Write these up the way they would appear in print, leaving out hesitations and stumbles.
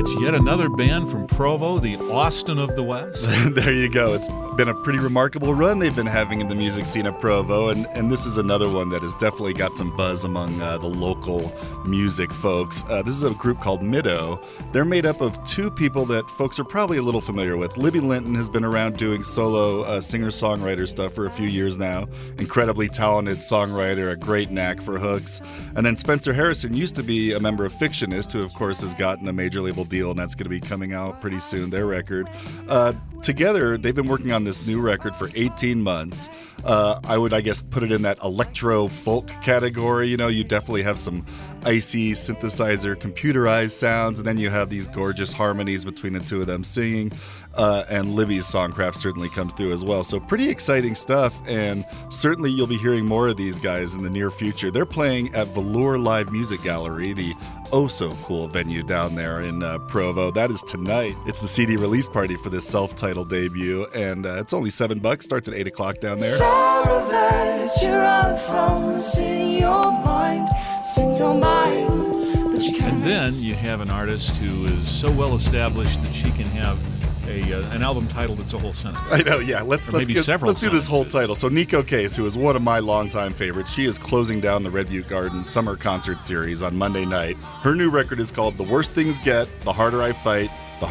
It's yet another band from Provo, the Austin of the West. There you go. It's been a pretty remarkable run they've been having in the music scene of Provo, and this is another one that has definitely got some buzz among the local music folks. This is a group called Middo. They're made up of two people that folks are probably a little familiar with. Libby Linton has been around doing solo singer-songwriter stuff for a few years now. Incredibly talented songwriter, a great knack for hooks. And then Spencer Harrison used to be a member of Fictionist, who of course has gotten a major label deal, and that's going to be coming out pretty soon, their record. Together, they've been working on this new record for 18 months. I would, put it in that electro-folk category. You know, you definitely have some icy synthesizer, computerized sounds, and then you have these gorgeous harmonies between the two of them singing. And Libby's songcraft certainly comes through as well. So pretty exciting stuff, and certainly you'll be hearing more of these guys in the near future. They're playing at Velour Live Music Gallery, the oh-so-cool venue down there in Provo. That is tonight. It's the CD release party for this self-titled debut, and it's only $7. Starts at 8 o'clock down there. Sorrow that you run from is in your mind, it's in your mind, but you can't. And then you have an artist who is so well established that she can have an album title that's a whole sentence. I know, yeah. Let's do this whole title. So Nico Case, who is one of my longtime favorites, she is closing down the Red Butte Garden Summer Concert Series on Monday night. Her new record is called The Worst Things Get, The Harder I Fight,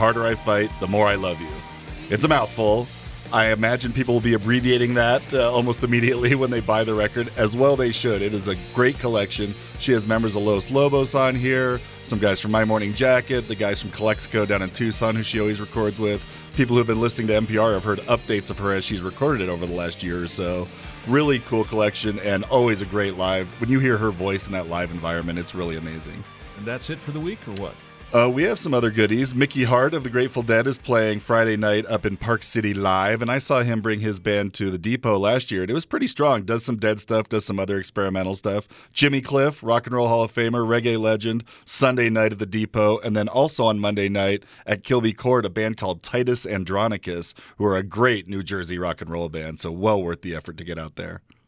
The More I Love You. It's a mouthful. I imagine people will be abbreviating that almost immediately when they buy the record. As well they should. It is a great collection. She has members of Los Lobos on here, some guys from My Morning Jacket, the guys from Calexico down in Tucson who she always records with. People who have been listening to NPR have heard updates of her as she's recorded it over the last year or so. Really cool collection and always a great live. When you hear her voice in that live environment, it's really amazing. And that's it for the week, or what? We have some other goodies. Mickey Hart of the Grateful Dead is playing Friday night up in Park City Live, and I saw him bring his band to the Depot last year, and it was pretty strong. Does some Dead stuff, does some other experimental stuff. Jimmy Cliff, Rock and Roll Hall of Famer, reggae legend, Sunday night at the Depot, and then also on Monday night at Kilby Court, a band called Titus Andronicus, who are a great New Jersey rock and roll band, so well worth the effort to get out there.